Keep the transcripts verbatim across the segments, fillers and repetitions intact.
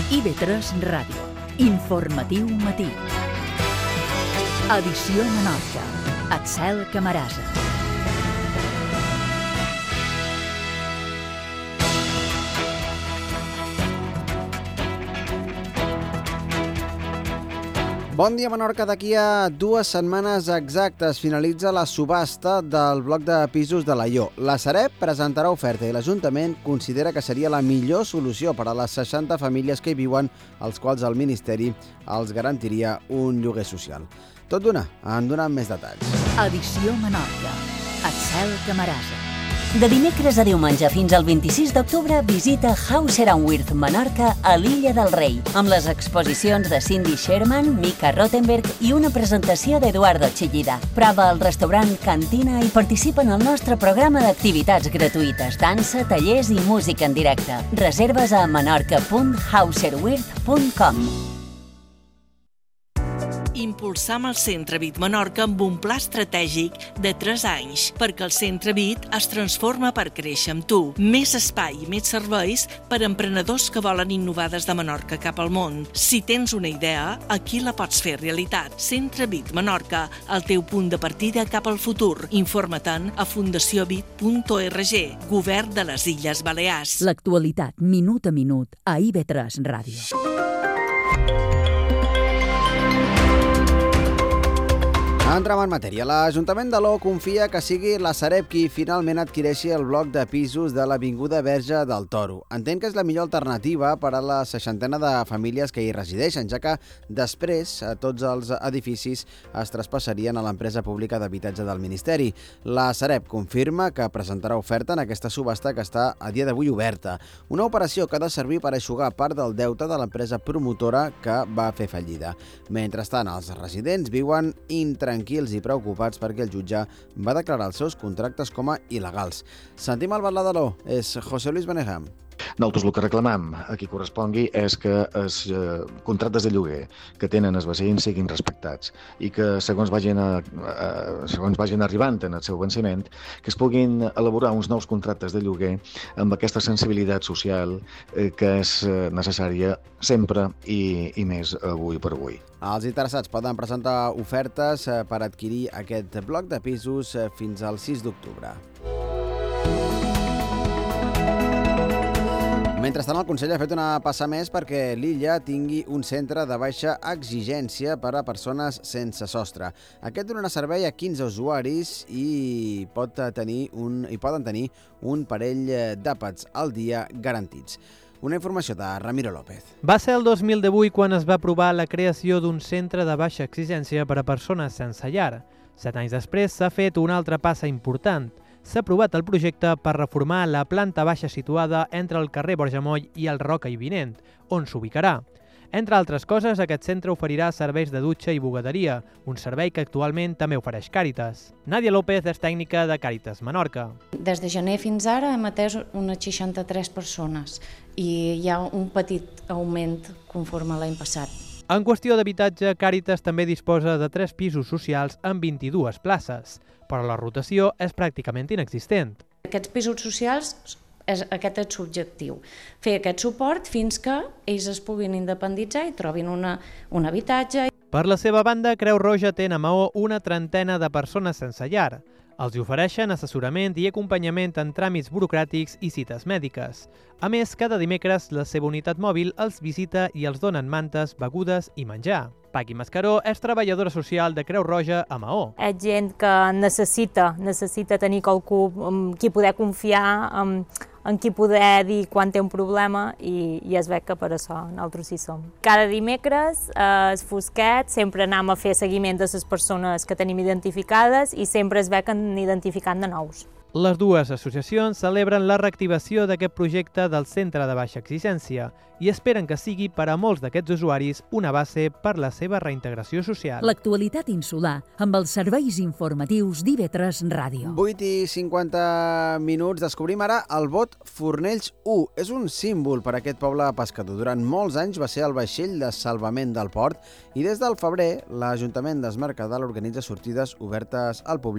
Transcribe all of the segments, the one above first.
I V tres Ràdio. Informatiu matí. Edició Menorca. Axel Camarasa. Bon dia, Menorca. D'aquí a dues setmanes exactes finalitza la subhasta del bloc de pisos de l'Aió. La Sareb presentarà oferta i l'Ajuntament considera que seria la millor solució per a les seixanta famílies que hi viuen, als quals el Ministeri els garantiria un lloguer social. Tot d'una, en donen més detalls. Edició Menorca. Axel Camarasa. De dimecres a diumenge fins al vint-i-sis d'octubre visita House Around Wirth Menorca a l'Illa del Rei, amb les exposicions de Cindy Sherman, Mika Rottenberg i una presentació d'Eduardo Chillida. Prova al restaurant Cantina i participa en el nostre programa d'activitats gratuïtes, dansa, tallers i música en directe. Reserves a menorca punt houserwirth punt com. Impulsam el Centre Vid Menorca amb un pla estratègic de tres anys, perquè el Centre Vid es transforma per créixer amb tu. Més espai i més serveis per a emprenedors que volen innovar des de Menorca cap al món. Si tens una idea, aquí la pots fer realitat. Centre Vid Menorca, el teu punt de partida cap al futur. Informa-te'n a fundació vid punt org, Govern de les Illes Balears. L'actualitat, minut a minut, a I V tres Ràdio. Entrem en matèria. L'Ajuntament d'Aló confia que sigui la Sareb qui finalment adquireixi el bloc de pisos de l'Avinguda Verge del Toro. Entén que és la millor alternativa per a la seixantena de famílies que hi resideixen, ja que després tots els edificis es traspassarien a l'empresa pública d'habitatge del Ministeri. La Sareb confirma que presentarà oferta en aquesta subhasta que està a dia d'avui oberta. Una operació que ha de servir per eixugar part del deute de l'empresa promotora que va fer fallida. Mentrestant, els residents viuen intranquils tranquils i preocupats perquè el jutge va declarar els seus contractes com a il·legals. Sentim el batlle d'Aló, és José Luis Benegam. Nosaltres el que reclamam a qui correspongui és que els eh, contractes de lloguer que tenen els veïns siguin respectats i que segons vagin, a, a, segons vagin arribant en el seu venciment, que es puguin elaborar uns nous contractes de lloguer amb aquesta sensibilitat social eh, que és eh, necessària sempre i, i més avui per avui. Els interessats poden presentar ofertes per adquirir aquest bloc de pisos fins al sis d'octubre. Mentrestant, el Consell ha fet una passa més perquè l'illa tingui un centre de baixa exigència per a persones sense sostre. Aquest donarà servei a quinze usuaris i, pot tenir un, i poden tenir un parell d'àpats al dia garantits. Una informació de Ramiro López. Va ser el dos mil divuit quan es va aprovar la creació d'un centre de baixa exigència per a persones sense llar. Set anys després s'ha fet una altra passa important. S'ha aprovat el projecte per reformar la planta baixa situada entre el carrer Borja Moll i el Roca i Vinent, on s'ubicarà. Entre altres coses, aquest centre oferirà serveis de dutxa i bugaderia, un servei que actualment també ofereix Càritas. Nàdia López és tècnica de Càritas Menorca. Des de gener fins ara hem atès unes seixanta-tres persones i hi ha un petit augment conforme l'any passat. En qüestió d'habitatge, Càritas també disposa de tres pisos socials amb vint-i-dues places, però la rotació és pràcticament inexistent. Aquests pisos socials, és, aquest és l'objectiu, fer aquest suport fins que ells es puguin independitzar i trobin una, un habitatge. Per la seva banda, Creu Roja té a Maó una trentena de persones sense llar. Els ofereixen assessorament i acompanyament en tràmits burocràtics i cites mèdiques. A més, cada dimecres la seva unitat mòbil els visita i els donen mantes, begudes i menjar. Paqui Mascaró és treballadora social de Creu Roja a Maó. És gent que necessita, necessita tenir qualcú amb qui poder confiar, amb, en qui poder dir quan té un problema i, i es veu que per això nosaltres hi som. Cada dimecres, eh, es fosquet, sempre anem a fer seguiment de les persones que tenim identificades i sempre es veu que en identificant de nous. Les dues associacions celebren la reactivació d'aquest projecte del centre de baixa exigència i esperen que sigui per a molts d'aquests usuaris una base per la seva reintegració social. L'actualitat insular amb els serveis informatius d'I V tres Ràdio. vuit i cinquanta minuts. Descobrim ara el bot Fornells u. És un símbol per a aquest poble pescador. Durant molts anys va ser el vaixell de salvament del port i des del febrer l'Ajuntament d'Es Mercadal organitza sortides obertes al públic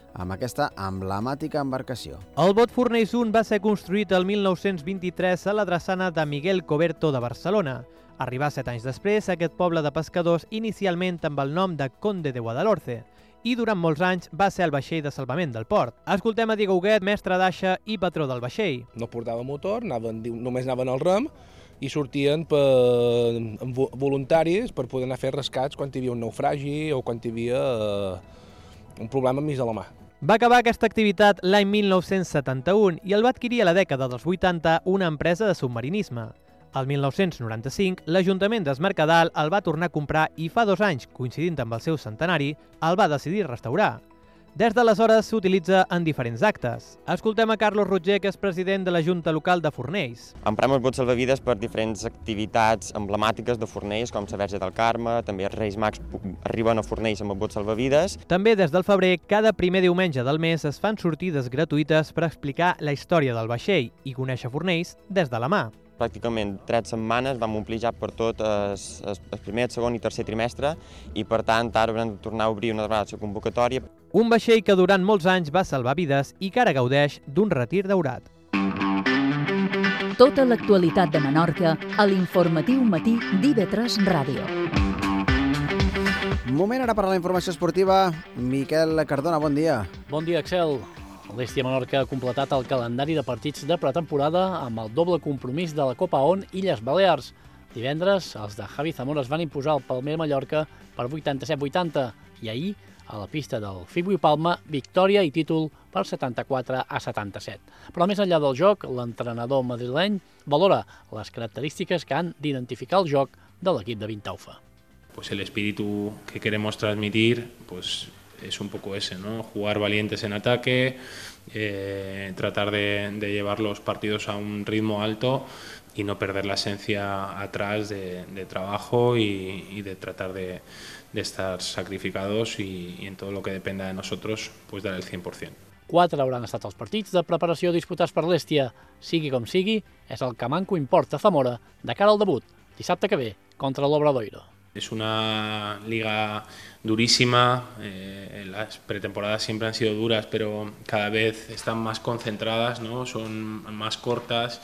amb aquesta emblemàtica embarcació. El bot Fornells un va ser construït el mil nou-cents vint-i-tres a la drassana de Miguel Coberto de Barcelona. Arribà set anys després a aquest poble de pescadors inicialment amb el nom de Conde de Guadalhorce i durant molts anys va ser el vaixell de salvament del port. Escoltem a Diego Huguet, mestre d'aixa i patró del vaixell. No portava motor, anaven, només anaven al rem i sortien per, amb voluntaris per poder anar a fer rescats quan hi havia un naufragi o quan hi havia eh, un problema enmig de la mar. Va acabar aquesta activitat l'any mil nou-cents setanta-u i el va adquirir a la dècada dels vuitanta una empresa de submarinisme. El mil nou-cents noranta-cinc, l'Ajuntament d'Es Mercadal el va tornar a comprar i fa dos anys, coincidint amb el seu centenari, el va decidir restaurar. Des d'aleshores s'utilitza en diferents actes. Escoltem a Carlos Roger, que és president de la Junta Local de Fornells. Emprem els bots salvavides per diferents activitats emblemàtiques de Fornells, com la Verge del Carme, també els Reis Mags arriben a Fornells amb els bots salvavides. També des del febrer, cada primer diumenge del mes es fan sortides gratuïtes per explicar la història del vaixell i conèixer Fornells des de la mà. Pràcticament tres setmanes vam omplir ja per tot el, el primer, el segon i tercer trimestre i per tant ara haurem de tornar a obrir una vegada la convocatòria. Un vaixell que durant molts anys va salvar vides i que ara gaudeix d'un retir daurat. Tota l'actualitat de Menorca a l'informatiu matí d'I V tres Ràdio. Moment ara per a la informació esportiva. Miquel Cardona, bon dia. Bon dia, Axel. L'Hèstia Menorca ha completat el calendari de partits de pretemporada amb el doble compromís de la Copa O N Illes Balears. Divendres, els de Javi Zamora es van imposar al Palmer Mallorca per vuitanta-set vuitanta i ahir, a la pista del Fibui Palma, victòria i títol per setanta-quatre a setanta-set. Però més enllà del joc, l'entrenador madrileny valora les característiques que han d'identificar el joc de l'equip de Vintaufa. Pues el espíritu que queremos transmitir, pues es un poco ese, ¿no? Jugar valientes en ataque, eh, tratar de, de llevar los partidos a un ritmo alto y no perder la esencia atrás de, de trabajo y, y de tratar de, de estar sacrificados y, y en todo lo que dependa de nosotros, pues dar el cien por cien. Quatre hauran estat els partits de preparació disputats per l'Hèstia. Sigui com sigui, és el que manco importa Zamora de cara al debut, dissabte que ve, contra l'Obradoiro. Es una liga durísima, eh, las pretemporadas siempre han sido duras, pero cada vez están más concentradas, ¿no? Son más cortas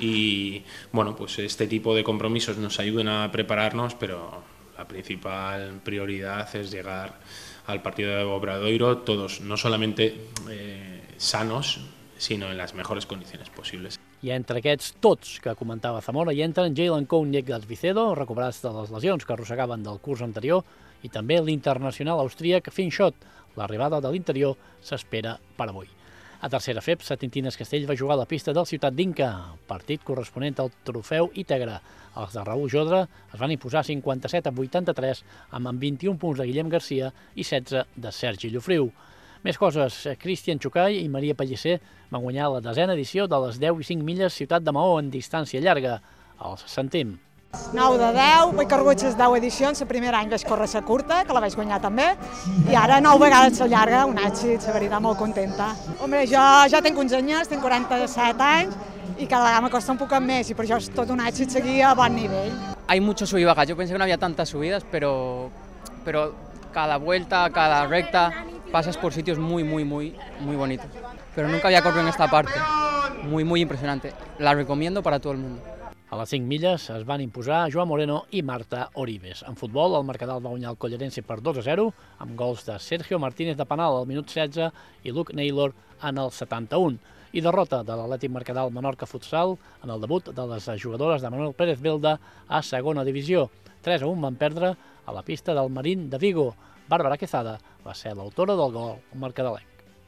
y bueno, pues este tipo de compromisos nos ayudan a prepararnos, pero la principal prioridad es llegar al partido de Obradoiro, todos no solamente eh, sanos, sino en las mejores condiciones posibles. I entre aquests tots que comentava Zamora hi entren Jalen Cohn i Edgar Vicedo, recuperats de les lesions que arrossegaven del curs anterior, i també l'internacional austríac Finn Schott. L'arribada de l'interior s'espera per avui. A tercera F E P, Satintines Castell va jugar a la pista del Ciutat d'Inca, partit corresponent al trofeu Íntegre. Els de Raúl Jodra es van imposar cinquanta-set a vuitanta-tres amb vint-i-un punts de Guillem Garcia i setze de Sergi Llofriu. Més coses, Cristian Xucay i Maria Pellicer van guanyar la desena edició de les deu i cinc milles Ciutat de Maó en distància llarga. Els sentim. nou de deu, vaig córrer les deu edicions, el primer any vaig córrer la curta, que la vaig guanyar també, i ara nou vegades la llarga, un èxit, la veritat, molt contenta. Hombre, jo ja tinc uns anyes, tinc quaranta-set anys, i cada vegada me costa un poc més, i per això és tot un èxit seguir a bon nivell. Hay mucho sub y bajas, yo pensé que no había tantas subidas, pero, pero cada vuelta, cada recta, pasas por sitios muy, muy, muy, muy bonitos. Pero nunca había corrido en esta parte. Muy, muy impresionante. La recomiendo para todo el mundo. A les cinc milles es van imposar Joan Moreno i Marta Oribes. En futbol, el Mercadal va guanyar el Collerense per dos a zero, amb gols de Sergio Martínez de penal al minut setze i Luke Naylor en el setanta-un. I derrota de l'Atlètic Mercadal Menorca Futsal en el debut de les jugadores de Manuel Pérez Belda a segona divisió. tres a un van perdre a la pista del Marín de Vigo. Bàrbara Quezada va ser l'autora del gol mercadalenc.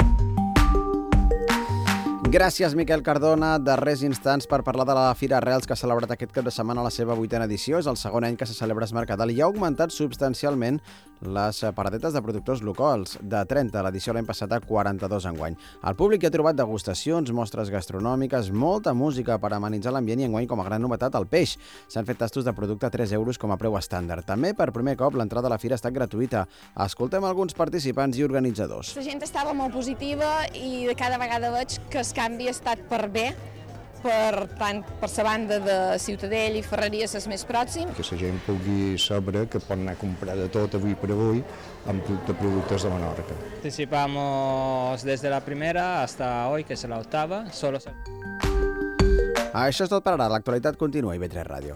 Gràcies, Miquel Cardona. Darrers instants per parlar de la Fira Arrels, que ha celebrat aquest cap de setmana la seva vuitena edició. És el segon any que se celebra a Es Mercadal i ha augmentat substancialment les paradetes de productors locals, de trenta l'edició l'any passat a quaranta-dos enguany. El públic hi ha trobat degustacions, mostres gastronòmiques, molta música per amenitzar l'ambient i enguany com a gran novetat el peix. S'han fet tastos de producte a tres euros com a preu estàndard. També per primer cop l'entrada a la fira ha estat gratuïta. Escoltem alguns participants i organitzadors. La gent estava molt positiva i de cada vegada veig que el canvi ha estat per bé per tant per la banda de Ciutadella i Ferreries és més pròxim. Que la gent pugui saber que pot anar a comprar de tot avui per avui amb de productes de Menorca. Participamos desde la primera hasta hoy, que es la octava. Solo... Això és tot per ara. L'actualitat continua a I V tres Ràdio.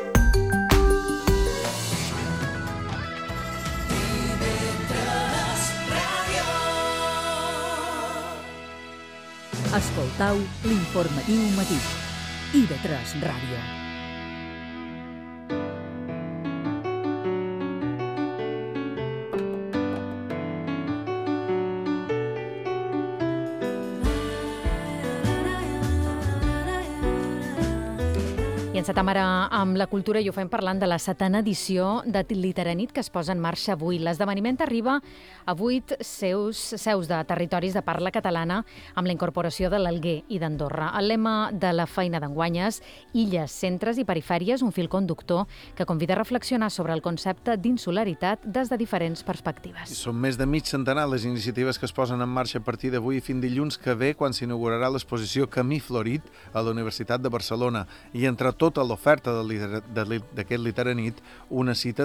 Escoltau l'informatiu matí. I V tres Ràdio. I encetem ara amb la cultura i ho fem parlant de la setena edició de Literanit que es posa en marxa avui. L'esdeveniment arriba a vuit seus, seus de territoris de parla catalana amb la incorporació de l'Alguer i d'Andorra. El lema de la feina d'enguany és Illes, centres i perifèries, un fil conductor que convida a reflexionar sobre el concepte d'insularitat des de diferents perspectives. Són més de mig centenar les iniciatives que es posen en marxa a partir d'avui fins dilluns que ve, quan s'inaugurarà l'exposició Camí Florit a la Universitat de Barcelona. I entre tota l'oferta d'aquest Literanit, una cita